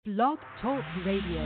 Blog Talk Radio.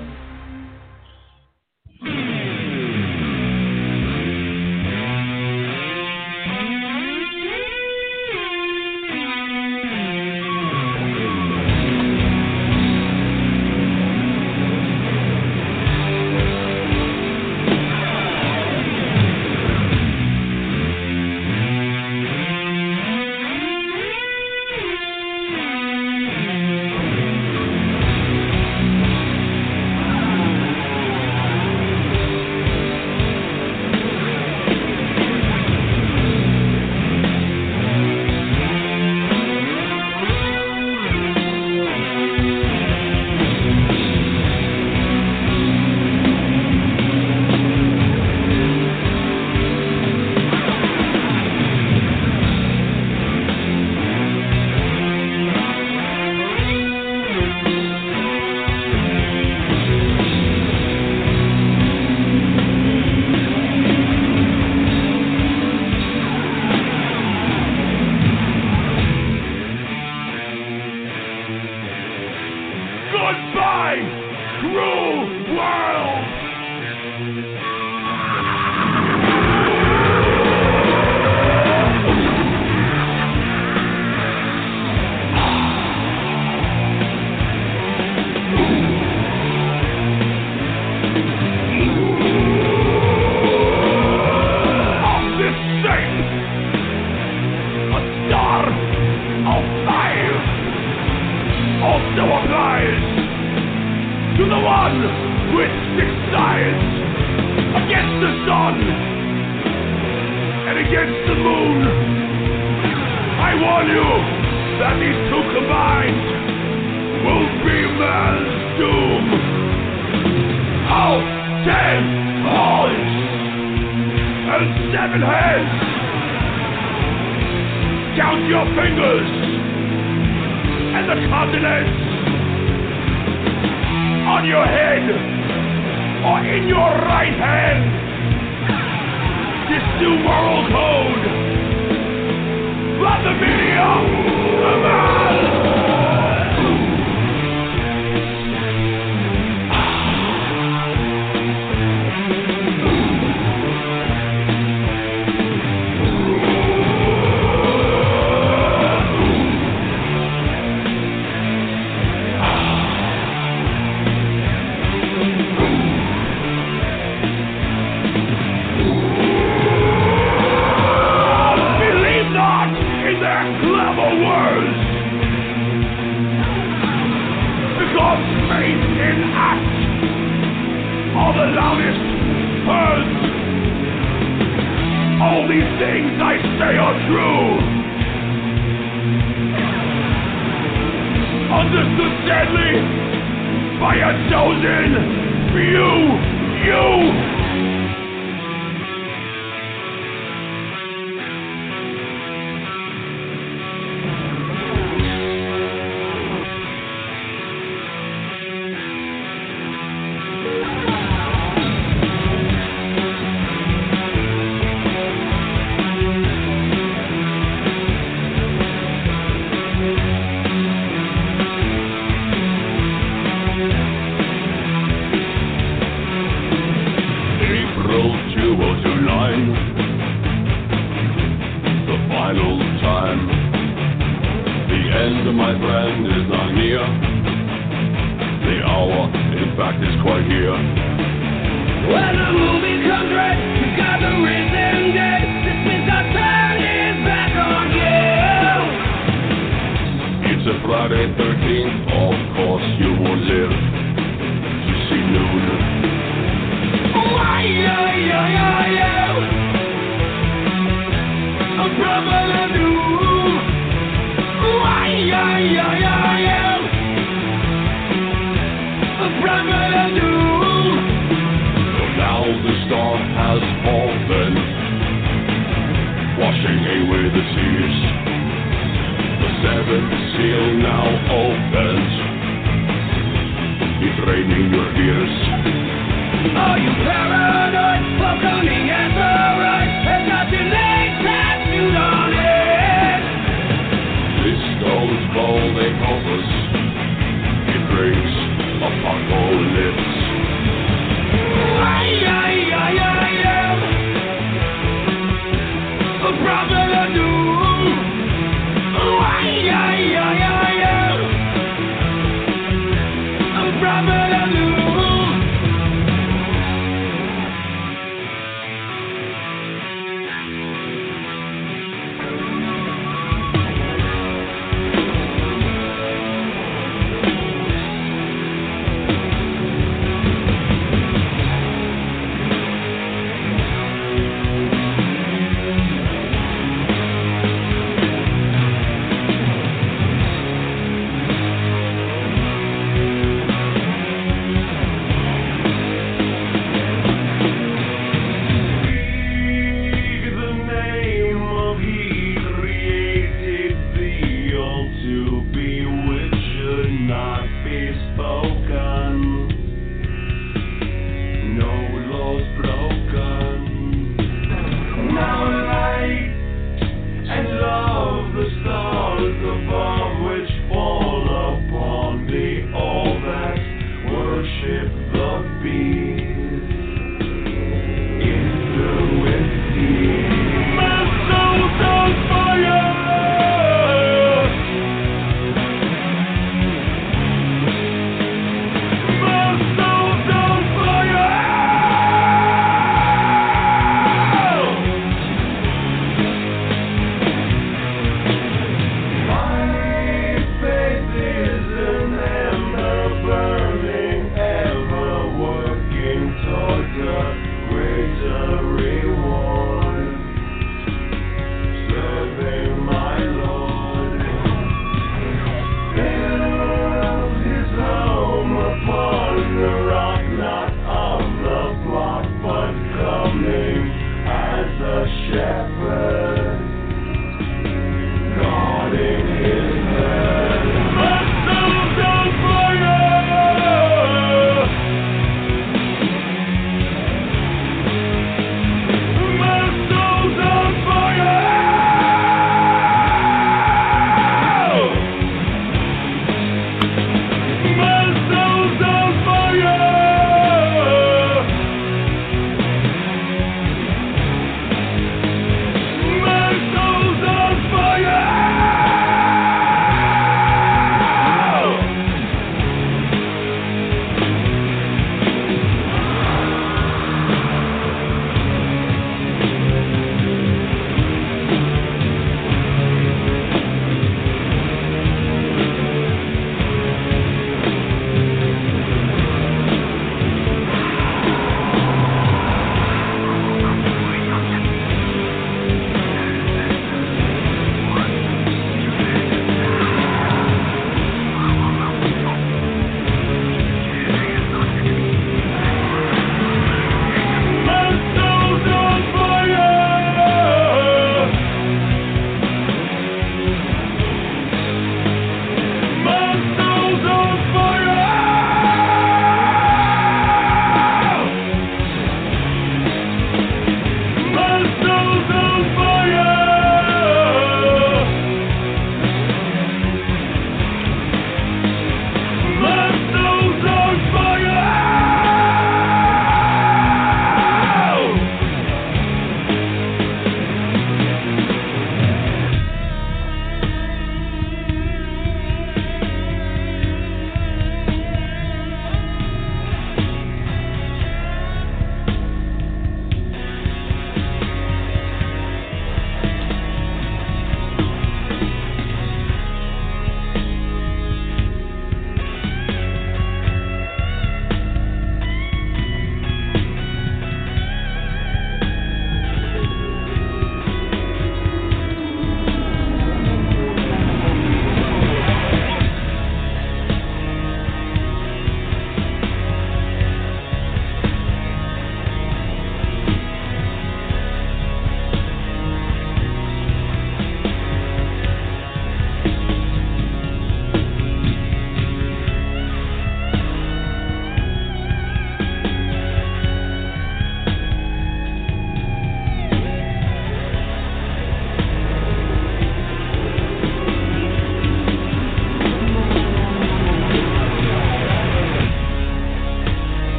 This goes all they hope us. It brings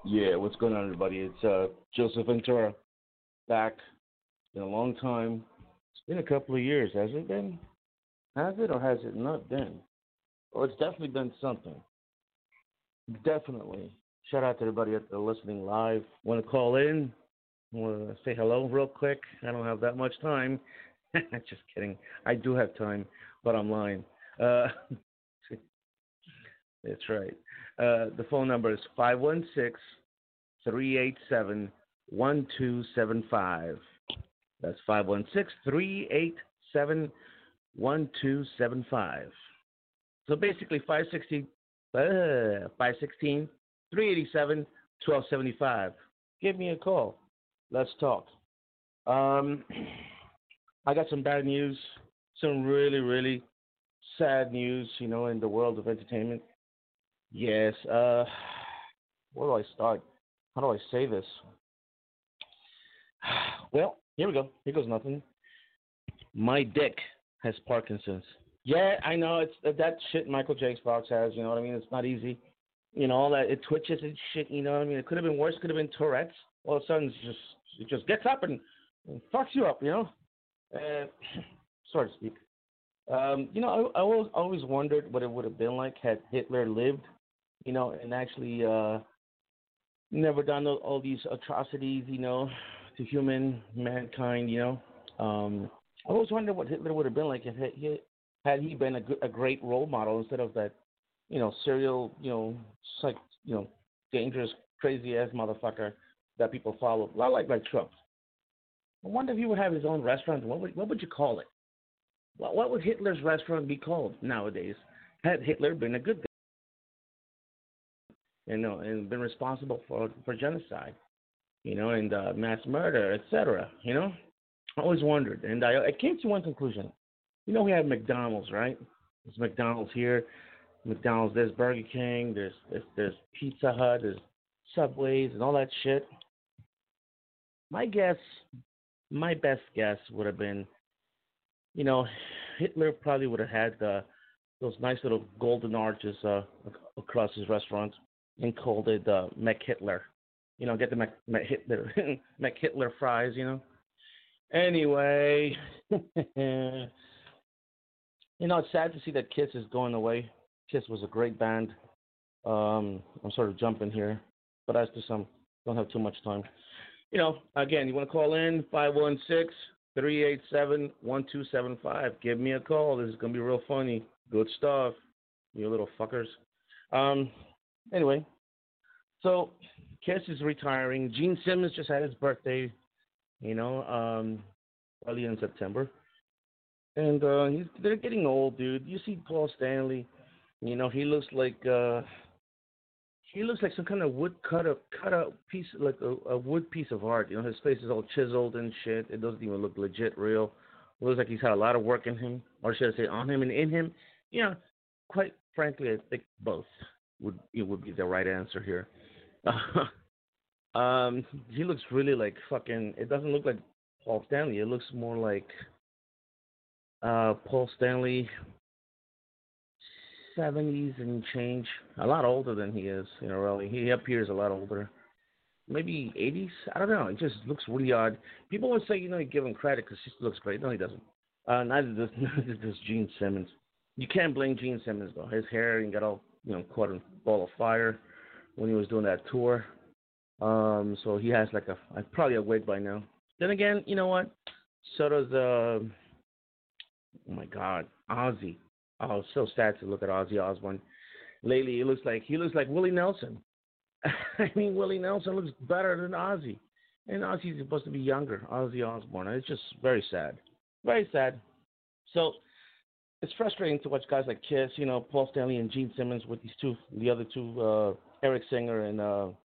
Yeah, what's going on, everybody? It's Joseph Ventura back. Been a long time. It's been a couple of years, has it been? Has it or has it not been? Well, it's definitely been something. Definitely. Shout out to everybody at the listening live. Want to call in? Want to say hello real quick? I don't have that much time. Just kidding. I do have time, but I'm lying. Uh, that's right. The phone number is 516-387-1275. That's 516-387-1275. So basically 516 387 1275. Give me a call. Let's talk. Um, I got some bad news, some really, really sad news, in the world of entertainment. Yes. Where do I start? How do I say this? Well, here we go. Here goes nothing. My dick has Parkinson's. Yeah, I know it's that shit Michael J. Fox has. You know what I mean? It's not easy. All that it twitches and shit. You know what I mean? It could have been worse. Could have been Tourette's. All of a sudden, it just gets up and fucks you up. Uh, so to speak. I always wondered what it would have been like had Hitler lived. And actually never done all these atrocities. To human mankind. I always wondered what Hitler would have been like if he been a great role model instead of that, serial, psych, dangerous, crazy ass motherfucker that people follow. A lot like Trump. I wonder if he would have his own restaurant. What would you call it? What would Hitler's restaurant be called nowadays? Had Hitler been a good guy, and been responsible for genocide, and mass murder, etc. I always wondered, and I came to one conclusion. We have McDonald's, right? There's McDonald's here, McDonald's. There's Burger King. There's Pizza Hut. There's Subways and all that shit. My best guess would have been, Hitler probably would have had those nice little golden arches across his restaurant and called it McHitler. Get the McHitler McHitler fries. Anyway, it's sad to see that Kiss is going away. Kiss was a great band. I'm sort of jumping here, but as to some, don't have too much time. Again, you want to call in 516-387-1275. Give me a call. This is going to be real funny. Good stuff, you little fuckers. Anyway, so Kiss is retiring. Gene Simmons just had his birthday, early in September. And they're getting old, dude. You see Paul Stanley, he looks like some kind of cut out piece, like a wood piece of art. His face is all chiseled and shit. It doesn't even look legit real. It looks like he's had a lot of work in him, or should I say on him and in him. Quite frankly, I think both would be the right answer here. He looks really like fucking. It doesn't look like Paul Stanley. It looks more like Paul Stanley, 70s and change. A lot older than he is. Really, he appears a lot older. Maybe 80s. I don't know. It just looks really odd. People would say, you give him credit because he looks great. No, he doesn't. Neither does Gene Simmons. You can't blame Gene Simmons though. His hair and got all caught in a ball of fire when he was doing that tour. So he has like probably a wig by now. Then again, you know what? So does oh my God, Ozzy. Oh, it's so sad to look at Ozzy Osbourne. Lately, he looks like Willie Nelson. I mean, Willie Nelson looks better than Ozzy, and Ozzy's supposed to be younger. Ozzy Osbourne. It's just very sad, very sad. So it's frustrating to watch guys like Kiss, Paul Stanley and Gene Simmons with the other two, Eric Singer and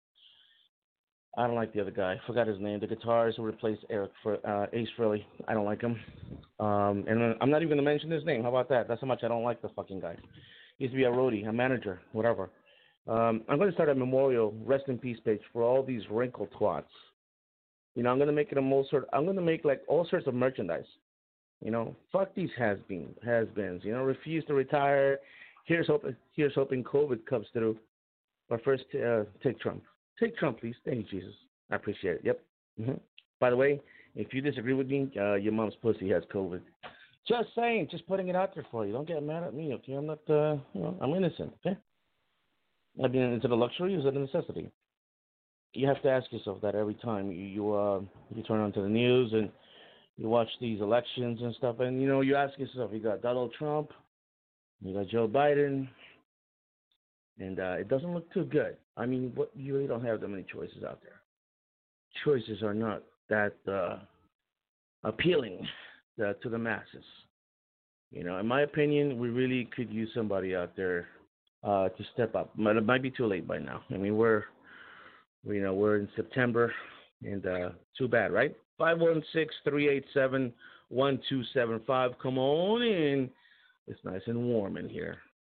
I don't like the other guy. I forgot his name. The guitarist who replaced Eric for Ace Frehley. I don't like him. And I'm not even going to mention his name. How about that? That's how much I don't like the fucking guy. He used to be a roadie, a manager, whatever. I'm going to start a memorial, rest in peace page for all these wrinkled twats. I'm going to make it I'm going to make like all sorts of merchandise. Fuck these has-beens. Refuse to retire. Here's hoping COVID comes through. But first, take Trump. Take Trump, please. Thank you, Jesus. I appreciate it. Yep. By the way, if you disagree with me, your mom's pussy has COVID. Just saying, just putting it out there for you. Don't get mad at me, okay? I'm not, I'm innocent, okay? I mean, is it a luxury or is it a necessity? You have to ask yourself that every time you turn on to the news and you watch these elections and stuff, and you ask yourself, you got Donald Trump, you got Joe Biden, and it doesn't look too good. I mean, you really don't have that many choices out there. Choices are not that appealing to the masses. In my opinion, we really could use somebody out there to step up. But it might be too late by now. I mean, we're in September, and too bad, right? 516-387-1275. Come on in. It's nice and warm in here.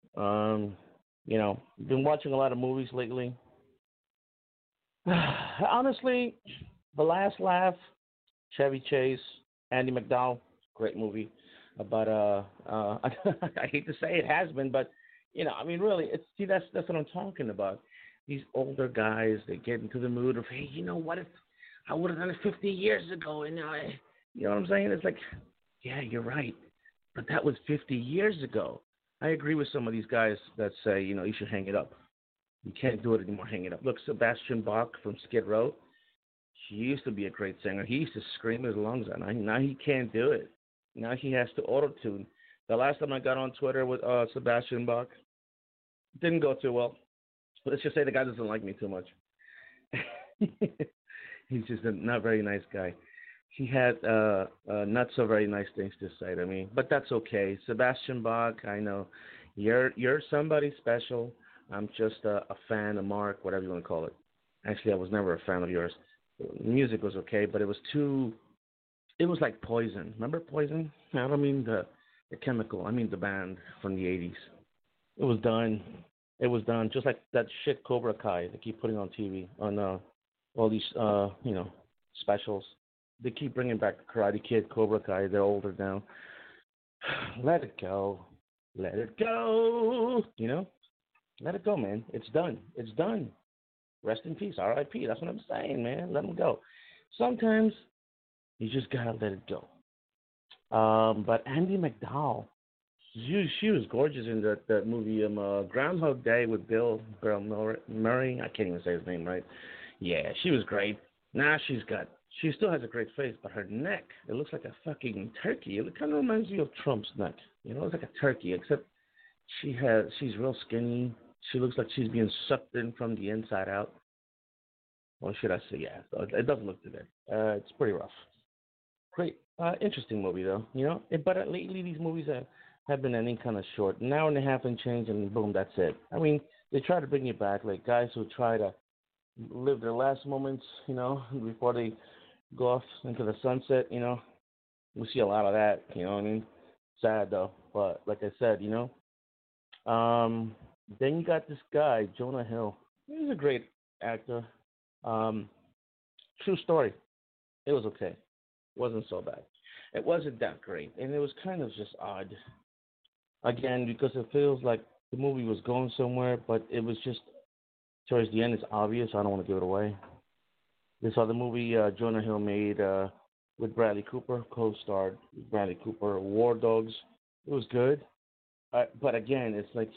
Been watching a lot of movies lately. Honestly, The Last Laugh, Chevy Chase, Andy McDowell, great movie. But I hate to say it has been, but really, that's what I'm talking about. These older guys, they get into the mood of, hey, you know what? If I would have done it 50 years ago, and you know what I'm saying? It's like, yeah, you're right, but that was 50 years ago. I agree with some of these guys that say, you should hang it up. You can't do it anymore. Hang it up. Look, Sebastian Bach from Skid Row. He used to be a great singer. He used to scream his lungs out. Now he can't do it. Now he has to auto-tune. The last time I got on Twitter with Sebastian Bach, didn't go too well. Let's just say the guy doesn't like me too much. He's just a not very nice guy. He had not so very nice things to say to me, but that's okay. Sebastian Bach, I know you're somebody special. I'm just a fan, a mark, whatever you want to call it. Actually, I was never a fan of yours. The music was okay, but it was like Poison. Remember Poison? I don't mean the chemical. I mean the band from the 80s. It was done. It was done just like that shit Cobra Kai they keep putting on TV, on all these, specials. They keep bringing back the Karate Kid, Cobra Kai. They're older now. Let it go. Let it go. Let it go, man. It's done. It's done. Rest in peace. R.I.P. That's what I'm saying, man. Let them go. Sometimes you just gotta let it go. But Andy McDowell, she was gorgeous in that movie Groundhog Day with Bill Murray. I can't even say his name right. Yeah, she was great. Now she still has a great face, but her neck, it looks like a fucking turkey. It kind of reminds me of Trump's neck. It's like a turkey, except she's real skinny. She looks like she's being sucked in from the inside out. Or should I say, yeah, it doesn't look too good. It's pretty rough. Great, interesting movie though, But lately these movies have been ending kind of short. An hour and a half and change, and boom, that's it. I mean, they try to bring you back, like guys who try to live their last moments, before they go off into the sunset. We see a lot of that. You know what I mean? Sad though, but like I said, then you got this guy Jonah Hill. He's a great actor. True story. It was okay. It wasn't so bad. It wasn't that great, and it was kind of just odd. Again, because it feels like the movie was going somewhere, but it was just towards the end. It's obvious. I don't want to give it away. This other movie Jonah Hill made with Bradley Cooper, co-starred Bradley Cooper, War Dogs. It was good, but again, it's like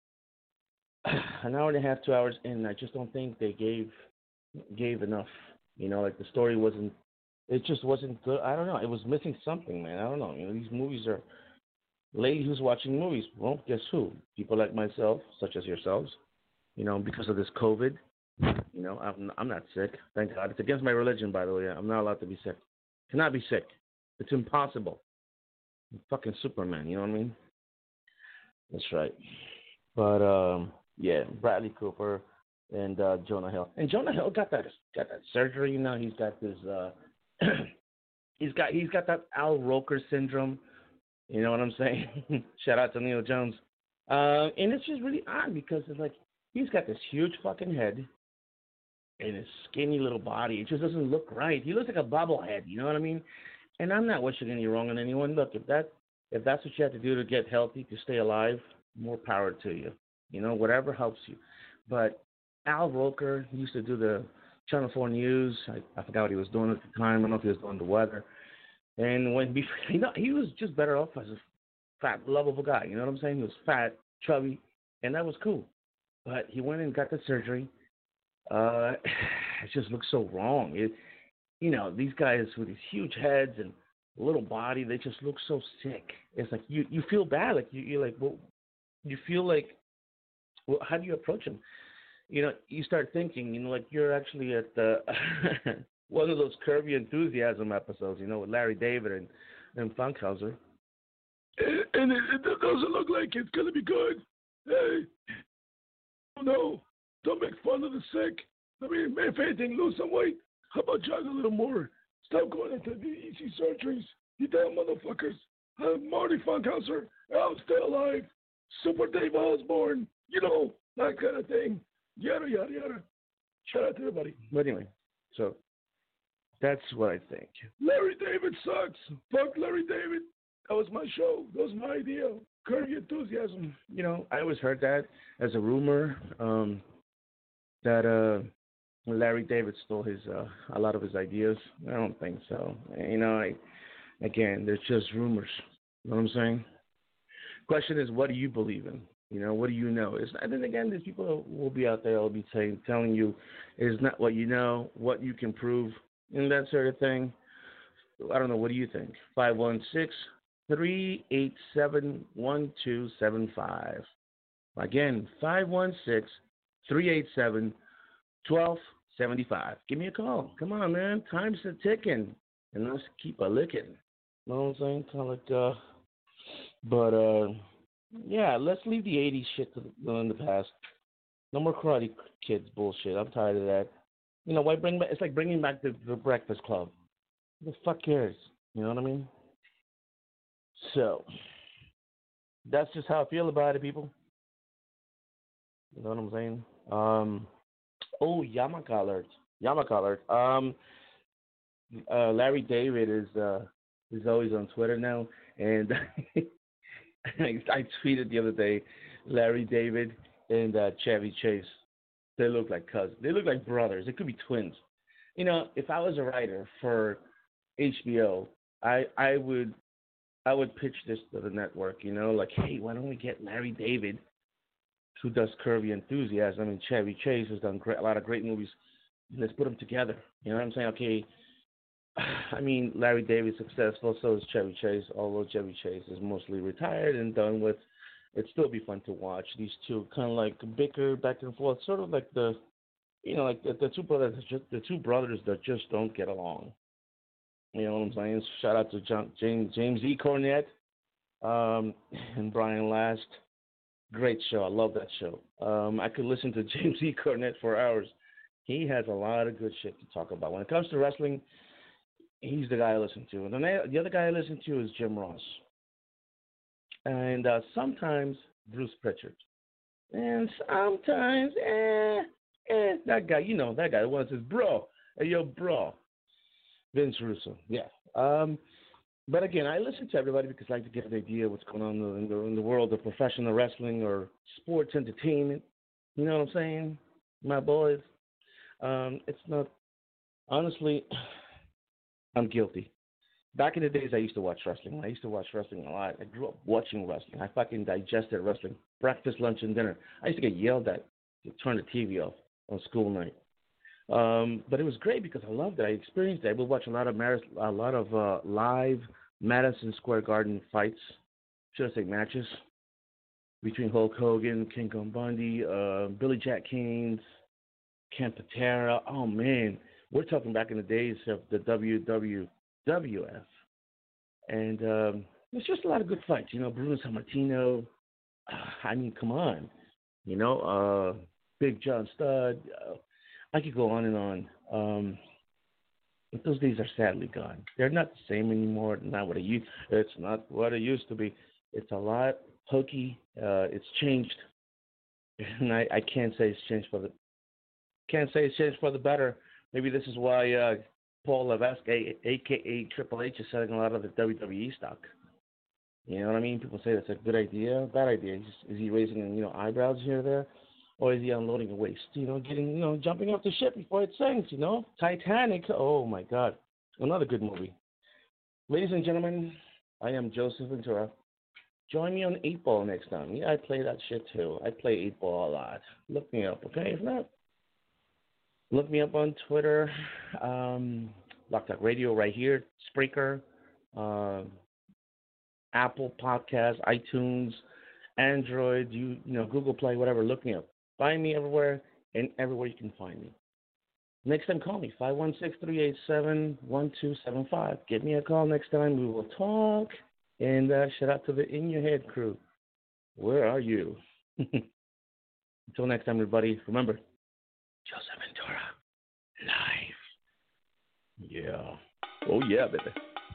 an hour and a half, 2 hours, and I just don't think they gave enough. Like the story wasn't. It just wasn't good. I don't know. It was missing something, man. I don't know. These movies are. Lady who's watching movies. Well, guess who? People like myself, such as yourselves. Because of this COVID. I'm not sick. Thank God. It's against my religion, by the way. I'm not allowed to be sick. Cannot be sick. It's impossible. I'm fucking Superman. You know what I mean? That's right. But yeah, Bradley Cooper and Jonah Hill. And Jonah Hill got that surgery. He's got this. he's got that Al Roker syndrome. You know what I'm saying? Shout out to Neil Jones. And it's just really odd because it's like he's got this huge fucking head and his skinny little body. It just doesn't look right. He looks like a bobblehead. You know what I mean? And I'm not wishing any wrong on anyone. Look, if that's what you have to do to get healthy, to stay alive, more power to you. Whatever helps you. But Al Roker, he used to do the Channel 4 News. I forgot what he was doing at the time. I don't know if he was doing the weather. And when he was just better off as a fat, lovable guy. You know what I'm saying? He was fat, chubby, and that was cool. But he went and got the surgery. It just looks so wrong. These guys with these huge heads and little body, they just look so sick. It's like you feel bad. Like you're like, well, you feel like, well, how do you approach them? You start thinking, like you're actually at the one of those Curvy Enthusiasm episodes, with Larry David and Funkhauser. And it doesn't look like it's going to be good. Hey, no, don't make fun of the sick. I mean, if anything, lose some weight. How about jog a little more? Stop going into the easy surgeries. You damn motherfuckers. I'm Marty Funkhauser. I'm still alive. Super Dave Osborne. That kind of thing. Yada, yada, yada. Shout out to everybody. But anyway, so that's what I think. Larry David sucks. Fuck Larry David. That was my show. That was my idea. Curvy Enthusiasm. I always heard that as a rumor that Larry David stole a lot of his ideas. I don't think so. Again, they're just rumors. You know what I'm saying? Question is, what do you believe in? What do you know? And then again, there's people who will be out there will be telling you it's not what you know, what you can prove, and that sort of thing. I don't know. What do you think? 516-387-1275. Again, 516-387-1275. Give me a call. Come on, man. Time's a ticking, and let's keep a licking. You know what I'm saying? Kind of like, yeah, let's leave the 80s shit in the past. No more Karate Kids bullshit. I'm tired of that. Why bring back? It's like bringing back the Breakfast Club. Who the fuck cares? You know what I mean? So, that's just how I feel about it, people. You know what I'm saying? Yamaka alert. Larry David is always on Twitter now, and I tweeted the other day, Larry David and Chevy Chase. They look like cousins. They look like brothers. They could be twins. If I was a writer for HBO, I would pitch this to the network. Like, hey, why don't we get Larry David, who does Curvy Enthusiasm, and Chevy Chase has done a lot of great movies. Let's put them together. You know what I'm saying? Okay. I mean, Larry David's successful, so is Chevy Chase, although Chevy Chase is mostly retired and done with. It'd still be fun to watch. These two kind of like bicker back and forth, sort of like the two brothers that just don't get along. You know what I'm saying? Shout out to James E. Cornette and Brian Last. Great show. I love that show. I could listen to James E. Cornette for hours. He has a lot of good shit to talk about. When it comes to wrestling, he's the guy I listen to. And the other guy I listen to is Jim Ross. And sometimes Bruce Pritchard. And sometimes, that guy, that guy, the one that says, bro, hey, yo, bro. Vince Russo, yeah. But again, I listen to everybody because I like to get an idea of what's going on in the world of professional wrestling or sports entertainment. You know what I'm saying? My boys. It's not, honestly, I'm guilty. Back in the days, I used to watch wrestling. I used to watch wrestling a lot. I grew up watching wrestling. I fucking digested wrestling. Breakfast, lunch, and dinner. I used to get yelled at to turn the TV off on school night. But it was great because I loved it. I experienced it. I would watch a lot of live Madison Square Garden fights, should I say matches, between Hulk Hogan, King Kong Bundy, Billy Jack Haynes, Ken Patera. Oh, man. We're talking back in the days of the WWF. And it's just a lot of good fights. Bruno Sammartino. I mean, come on. Big John Studd. I could go on and on. But those days are sadly gone. They're not the same anymore. It's not what it used to be. It's a lot hokey. It's changed. And I can't say it's changed for the better. Maybe this is why Paul Levesque, a.k.a. Triple H, is selling a lot of the WWE stock. You know what I mean? People say that's a good idea, bad idea. Is he raising eyebrows here or there? Or is he unloading a waste? Getting, jumping off the ship before it sinks, Titanic. Oh, my God. Another good movie. Ladies and gentlemen, I am Joseph Ventura. Join me on 8 Ball next time. Yeah, I play that shit too. I play 8 Ball a lot. Look me up, okay? If not, look me up on Twitter. Lock Talk Radio right here. Spreaker. Apple Podcasts, iTunes, Android, Google Play, whatever. Look me up. Find me everywhere and everywhere you can find me. Next time, call me, 516-387-1275. Give me a call next time. We will talk. And shout out to the In Your Head crew. Where are you? Until next time, everybody, remember, Joseph Ventura, live. Yeah. Oh, yeah, baby.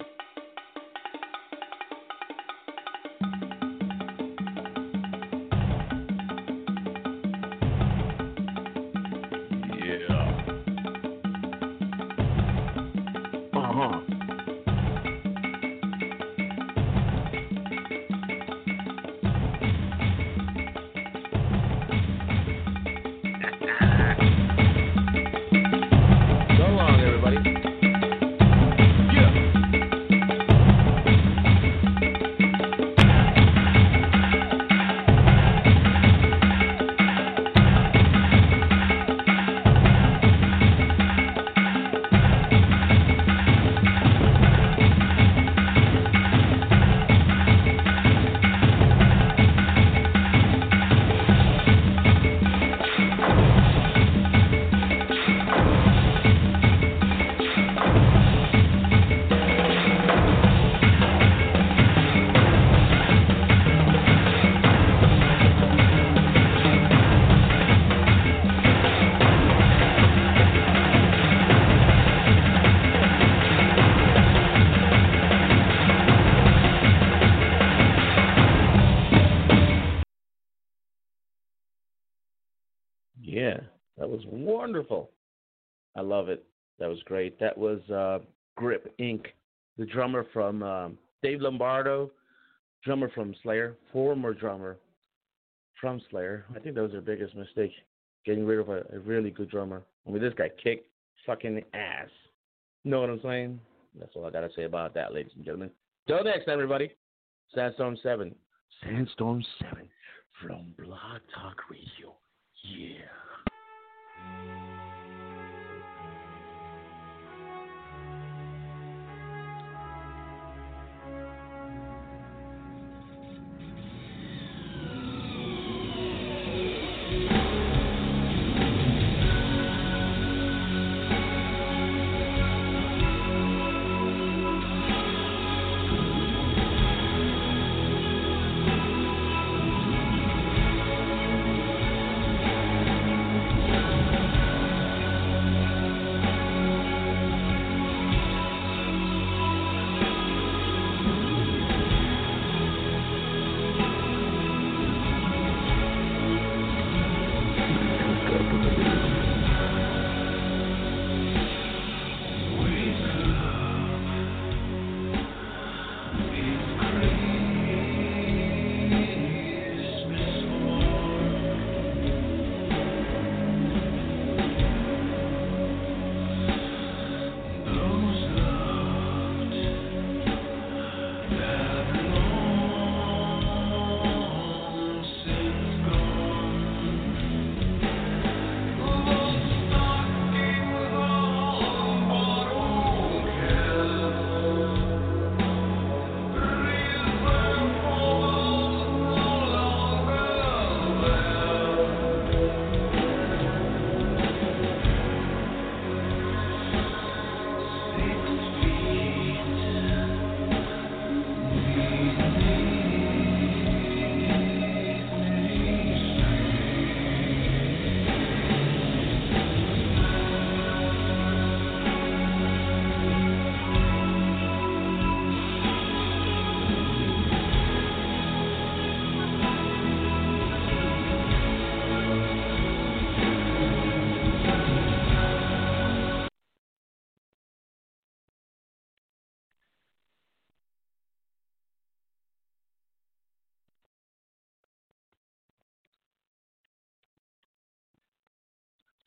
Yeah, that was wonderful. I love it. That was great. That was Grip Inc., the drummer from Dave Lombardo, drummer from Slayer, former drummer from Slayer. I think that was their biggest mistake, getting rid of a really good drummer. I mean, this guy kicked fucking ass. Know what I'm saying? That's all I got to say about that, ladies and gentlemen. Till next time, everybody. Sandstorm 7. Sandstorm 7 from Blog Talk